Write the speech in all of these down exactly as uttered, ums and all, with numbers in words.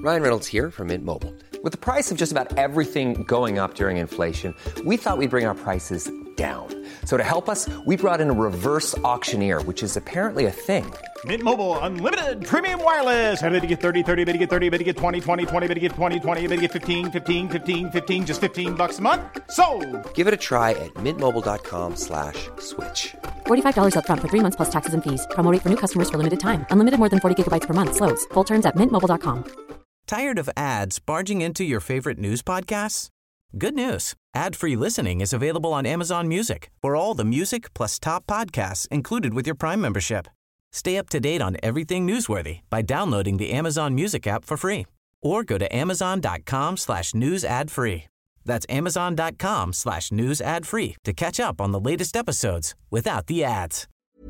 Ryan Reynolds here from Mint Mobile. With the price of just about everything going up during inflation, we thought we'd bring our prices down. So to help us, we brought in a reverse auctioneer, which is apparently a thing. Mint Mobile Unlimited Premium Wireless. How to get thirty, thirty, how to get thirty, how to get twenty, twenty, twenty, how to get twenty, twenty, how to get fifteen, fifteen, fifteen, fifteen, just fifteen bucks a month? Sold! Give it a try at mintmobile.com slash switch. forty-five dollars up front for three months plus taxes and fees. Promo rate for new customers for limited time. Unlimited more than forty gigabytes per month. Slows full terms at mint mobile dot com. Tired of ads barging into your favorite news podcasts? Good news. Ad-free listening is available on Amazon Music for all the music plus top podcasts included with your Prime membership. Stay up to date on everything newsworthy by downloading the Amazon Music app for free or go to amazon.com slash news ad free. That's amazon.com slash news ad free to catch up on the latest episodes without the ads.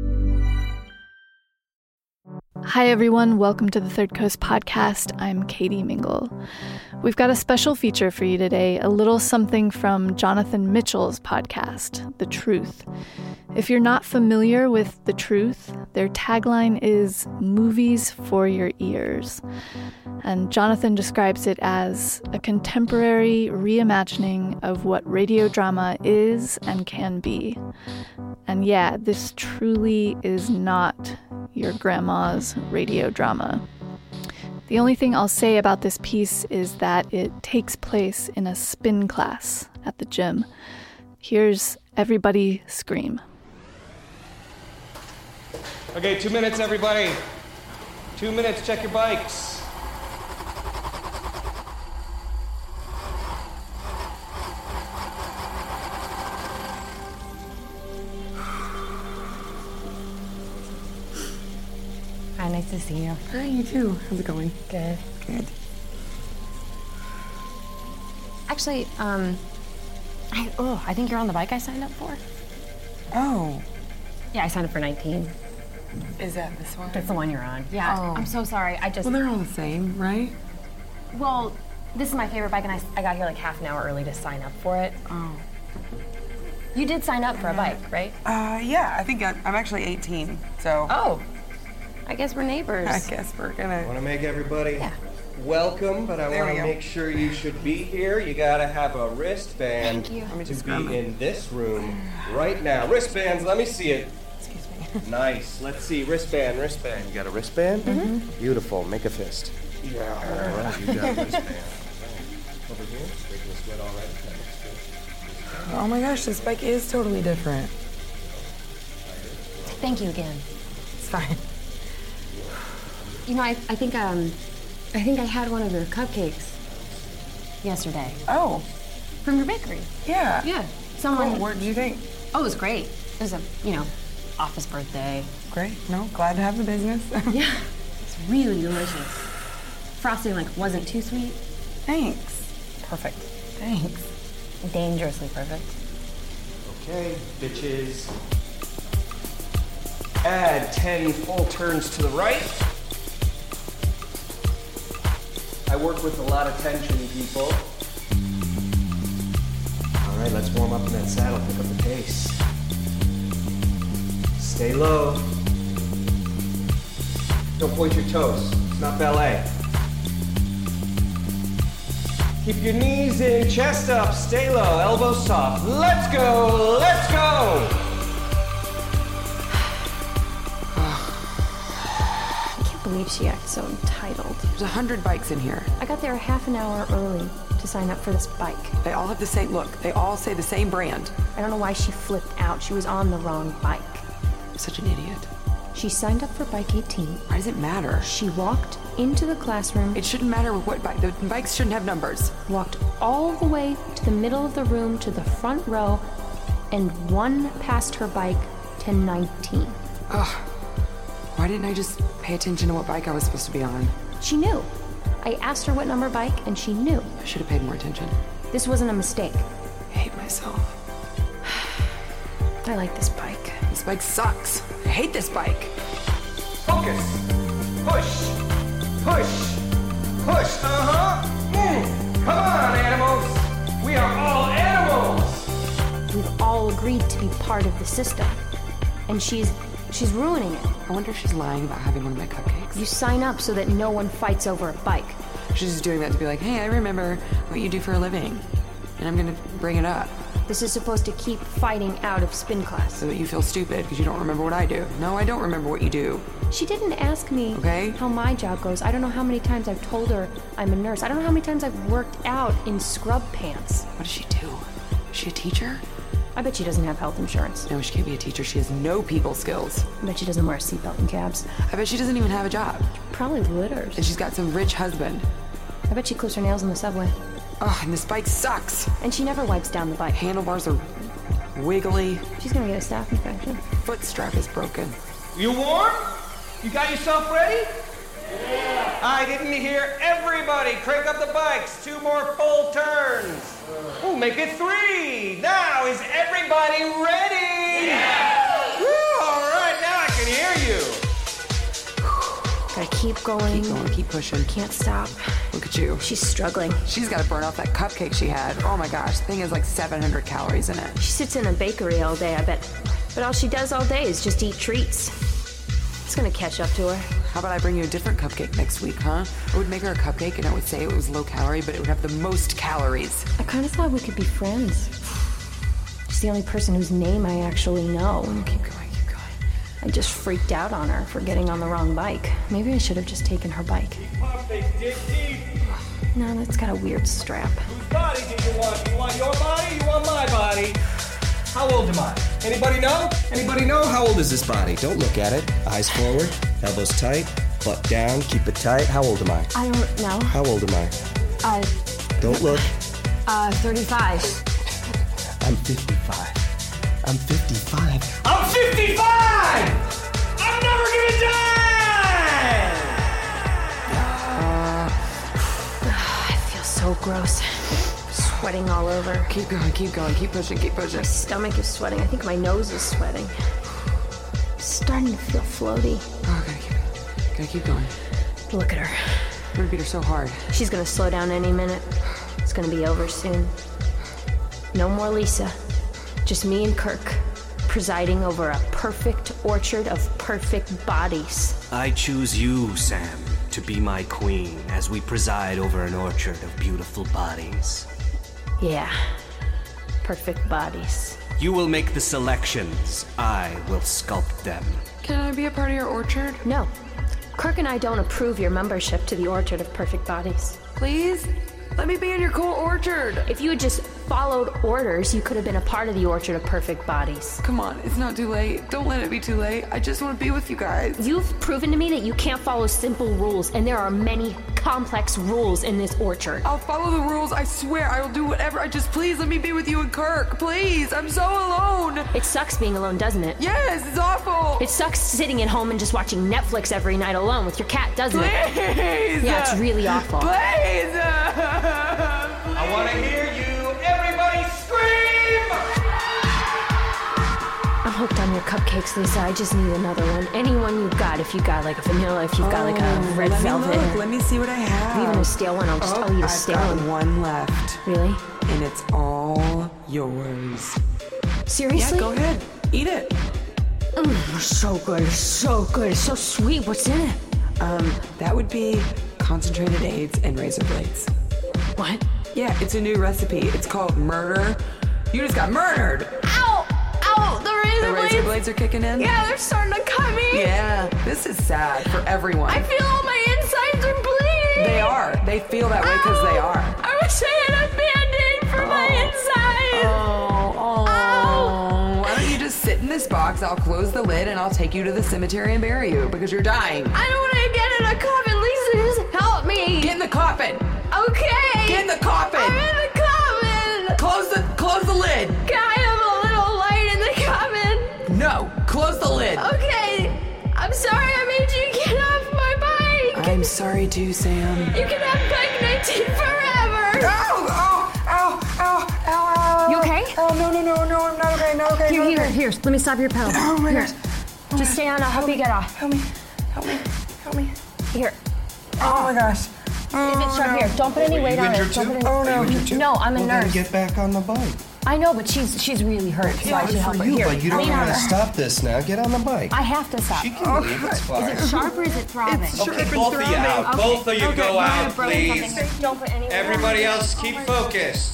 Hi, everyone. Welcome to the Third Coast Podcast. I'm Katie Mingle. We've got a special feature for you today, a little something from Jonathan Mitchell's podcast, The Truth. If you're not familiar with The Truth, their tagline is movies for your ears. And Jonathan describes it as a contemporary reimagining of what radio drama is and can be. And yeah, this truly is not your grandma's radio drama. The only thing I'll say about this piece is that it takes place in a spin class at the gym. Here's Everybody Scream. Okay, two minutes, everybody. Two minutes, check your bikes. Hi, nice to see you. Hi, you too. How's it going? Good. Good. Actually, um, I, oh, I think you're on the bike I signed up for. Oh. Yeah, I signed up for nineteen. Is that this one? That's the one you're on. Yeah, Oh. I'm so sorry. I just, Well, they're all the same, right? well, this is my favorite bike, and I, I got here like half an hour early to sign up for it. Oh. You did sign up for a bike, right? Uh, yeah, I think I, I'm actually eighteen, so. Oh, I guess we're neighbors. I guess we're I gonna. want to make everybody Yeah. welcome, but I There want we to go. make sure you should be here. You gotta have a wristband Thank you. Let me to just be grab my- in this room right now. Wristbands, let me see it. Excuse me. Nice. Let's see. Wristband, wristband. You got a wristband? Mm-hmm. Beautiful. Make a fist. Yeah. All right, you got a wristband. Right. Over here. Breaking a sweat already. That looks good. Oh my gosh, this bike is totally different. Thank you again. It's fine. You know, I, I think, um, I think I had one of your cupcakes yesterday Oh, from your bakery. yeah. Yeah. Someone. Cool. What did you think? Oh, it was great. It was a, you know, office birthday. Great. No, glad to have the business. Yeah. It's really delicious. Frosting, like, wasn't too sweet. Thanks. Perfect. Thanks. Dangerously perfect. Okay, bitches. Add ten full turns to the right. I work with a lot of tension, people. All right, let's warm up in that saddle, pick up the pace. Stay low. Don't point your toes. It's not ballet. Keep your knees in, chest up, stay low, elbows soft. Let's go, let's go! I can't believe she acts so entitled. There's a hundred bikes in here. I got there a half an hour early to sign up for this bike. They all have the same look. They all say the same brand. I don't know why she flipped out. She was on the wrong bike. I'm such an idiot. She signed up for bike eighteen. Why does it matter? She walked into the classroom, It shouldn't matter what bike. The bikes shouldn't have numbers. walked all the way to the middle of the room to the front row, and won past her bike to nineteen. Ugh. Why didn't I just pay attention to what bike I was supposed to be on? She knew. I asked her what number bike, and she knew. I should have paid more attention. This wasn't a mistake. I hate myself. I like this bike. This bike sucks. I hate this bike. Focus. Push. Push. Push. Uh-huh. Mm. Come on, animals. We are all animals. We've all agreed to be part of the system. And she's she's ruining it. I wonder if she's lying about having one of my cupcakes. You sign up so that no one fights over a bike. She's just doing that to be like, hey, I remember what you do for a living, and I'm gonna bring it up. This is supposed to keep fighting out of spin class. So that you feel stupid because you don't remember what I do. No, I don't remember what you do. She didn't ask me okay. how my job goes. I don't know how many times I've told her I'm a nurse. I don't know how many times I've worked out in scrub pants. What does she do? Is she a teacher? I bet she doesn't have health insurance. No, she can't be a teacher. She has no people skills. I bet she doesn't wear a seatbelt in cabs. I bet she doesn't even have a job. Probably litters. And she's got some rich husband. I bet she clips her nails in the subway. Oh, and this bike sucks. And she never wipes down the bike. Handlebars are wiggly. She's gonna get a staph infection. Foot strap is broken. You warm? You got yourself ready? Yeah. I didn't hear everybody crank up the bikes. Two more full turns. We'll make it three. Now, is everybody ready? Yeah. Woo, all right, now I can hear you. Gotta keep going. Keep going, keep pushing. Can't stop. Look at you. She's struggling. She's gotta burn off that cupcake she had. Oh my gosh, the thing has like seven hundred calories in it. She sits in a bakery all day, I bet. But all she does all day is just eat treats. It's gonna catch up to her. How about I bring you a different cupcake next week, huh? I would make her a cupcake and I would say it was low calorie, but it would have the most calories. I kind of thought we could be friends. She's the only person whose name I actually know. Oh, keep going, keep going. I just freaked out on her for getting on the wrong bike. Maybe I should have just taken her bike. No, that's got a weird strap. Whose body do you want? You want your body? You want my body? How old am I? Anybody know? Anybody know? How old is this body? Don't look at it. Eyes forward, elbows tight, butt down, keep it tight. How old am I? I don't know. How old am I? Uh... Don't look. Uh, thirty-five. I'm fifty-five. I'm fifty-five. I'm fifty-five! I'm never gonna die! Uh, I feel so gross. Sweating all over. Keep going, keep going, keep pushing, keep pushing. My stomach is sweating. I think my nose is sweating. I'm starting to feel floaty. Oh, gotta keep, gotta keep going. Look at her. I'm gonna beat her so hard. She's gonna slow down any minute. It's gonna be over soon. No more Lisa. Just me and Kirk, presiding over a perfect orchard of perfect bodies. I choose you, Sam, to be my queen as we preside over an orchard of beautiful bodies. Yeah, perfect bodies. You will make the selections. I will sculpt them. Can I be a part of your orchard? No. Kirk and I don't approve your membership to the Orchard of Perfect Bodies. Please? Let me be in your cool orchard. If you had just followed orders, you could have been a part of the Orchard of Perfect Bodies. Come on, it's not too late. Don't let it be too late. I just want to be with you guys. You've proven to me that you can't follow simple rules, and there are many complex rules in this orchard. I'll follow the rules, I swear. I will do whatever. I just, please let me be with you and Kirk. Please, I'm so alone. It sucks being alone, doesn't it? Yes, it's awful. It sucks sitting at home and just watching Netflix every night alone with your cat, doesn't please. it? Please. Yeah, it's really awful. Please. I want to hear you. Everybody scream! I'm hooked on your cupcakes, Lisa. I just need another one. Any one you've got. If you've got like a vanilla, if you've oh, got like a red let velvet. Me look. Let me see what I have. Even a stale one. I'll just oh, I'll eat a I've stale got one. one left. Really? And it's all yours. Seriously? Yeah, go ahead. Eat it. Mm, so good. So good. So sweet. What's in it? Um, that would be concentrated AIDS and razor blades. What? Yeah, it's a new recipe. It's called murder. You just got murdered. Ow! Ow! The razor The razor blades. blades are kicking in? Yeah, they're starting to cut me. Yeah, this is sad for everyone. I feel all my insides are bleeding. They are. They feel that way because they are. I wish I had a Band-Aid for oh. my insides. Oh, oh. Ow. Why don't you just sit in this box? I'll close the lid and I'll take you to the cemetery and bury you because you're dying. I don't want to get in a coffin. Lisa, just help me. Get in the coffin. Okay. Get in the coffin. I'm in the coffin. Close the close the lid. Can I have a little light in the coffin? No. Close the lid. Okay. I'm sorry I made you get off my bike. I'm sorry too, Sam. You can have bike nineteen forever. Ow! Ow! Ow! Ow! Ow! Ow! You okay? Oh no no no no! I'm not okay. Not okay. Here not here okay. here. Let me stop your pedal. Oh my here. gosh. Oh Just stay on. I'll help, help you get off. Help me! Help me! Help me! Here. Oh my gosh. Oh, if it's sharp, no. Here, don't put any weight on it. Don't put any... Oh no. You No, I'm a well, nurse. Then get back on the bike. I know, but she's she's really hurt, so Yeah, I should good help for her. you, Here, but you don't lean know on how to her. stop this now. Get on the bike. I have to stop. She can leave, it's fine. Is it sharp or is it throbbing? It's sharp Okay, and both of you throbbing. out. Okay. Both of you Okay, go you might out, have broken please. something here. Don't put any weight on Everybody it. else, keep focused.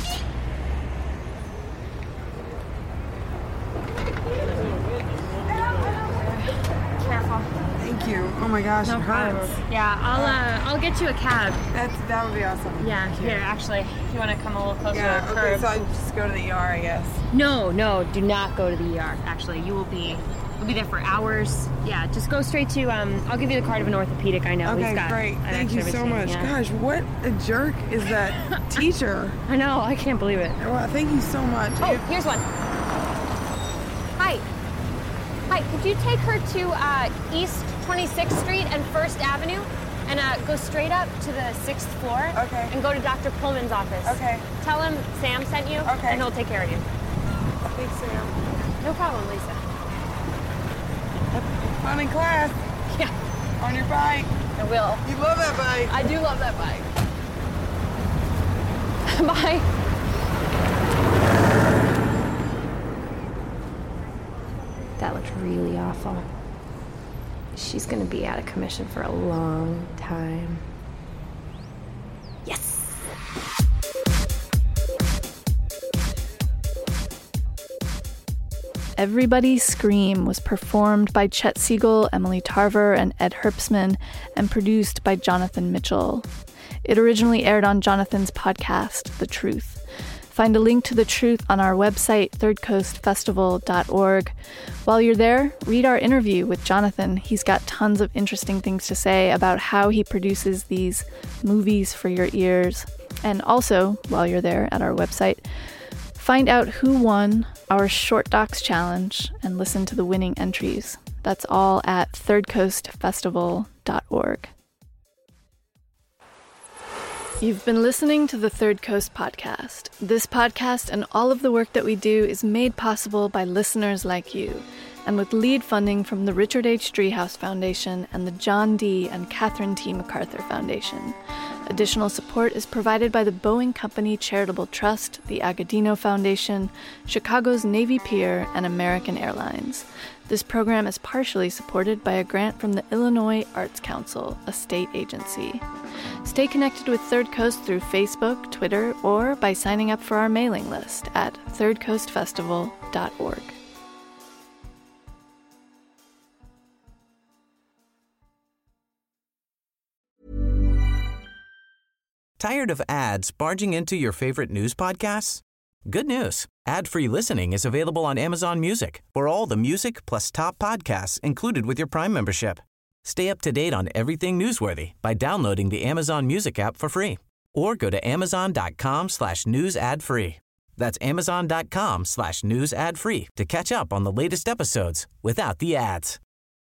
Careful. Thank you. Oh my gosh, No it hurts. problem. Yeah, I'll uh, I'll get you a cab. That's that would be awesome. Yeah, here, actually, if you want to come a little closer Yeah, to the okay, curb. so I just go to the E R, I guess. No, no, do not go to the E R. Actually, you will be you'll be there for hours. Yeah, just go straight to um. I'll give you the card of an orthopedic. I know. Okay, He's got great. an Thank you X-ray so machine, much. yeah. Gosh, what a jerk is that teacher. I know. I can't believe it. Well, thank you so much. Oh, If- here's one. Hi. Hi, could you take her to uh, East twenty-sixth Street and First Avenue and uh, go straight up to the sixth floor? Okay. And go to Doctor Pullman's office. Okay. Tell him Sam sent you, Okay. and he'll take care of you. Thanks, Sam. No problem, Lisa. Fun in class. Yeah, On your bike. I will. You love that bike. I do love that bike. Bye. That looked really awful. She's gonna be out of commission for a long time. Yes! Everybody Scream was performed by Chet Siegel, Emily Tarver, and Ed Herbstman, and produced by Jonathan Mitchell. It originally aired on Jonathan's podcast, The Truth. Find a link to The Truth on our website, third coast festival dot org. While you're there, read our interview with Jonathan. He's got tons of interesting things to say about how he produces these movies for your ears. And also, while you're there at our website, find out who won our Short Docs Challenge and listen to the winning entries. That's all at third coast festival dot org. You've been listening to the Third Coast Podcast. This podcast and all of the work that we do is made possible by listeners like you, and with lead funding from the Richard H. Driehaus Foundation and the John D. and Catherine T. MacArthur Foundation. Additional support is provided by the Boeing Company Charitable Trust, the Agudino Foundation, Chicago's Navy Pier, and American Airlines. This program is partially supported by a grant from the Illinois Arts Council, a state agency. Stay connected with Third Coast through Facebook, Twitter, or by signing up for our mailing list at third coast festival dot org. Tired of ads barging into your favorite news podcasts? Good news. Ad-free listening is available on Amazon Music for all the music plus top podcasts included with your Prime membership. Stay up to date on everything newsworthy by downloading the Amazon Music app for free or go to amazon.com slash news ad free. That's amazon.com slash news ad free to catch up on the latest episodes without the ads.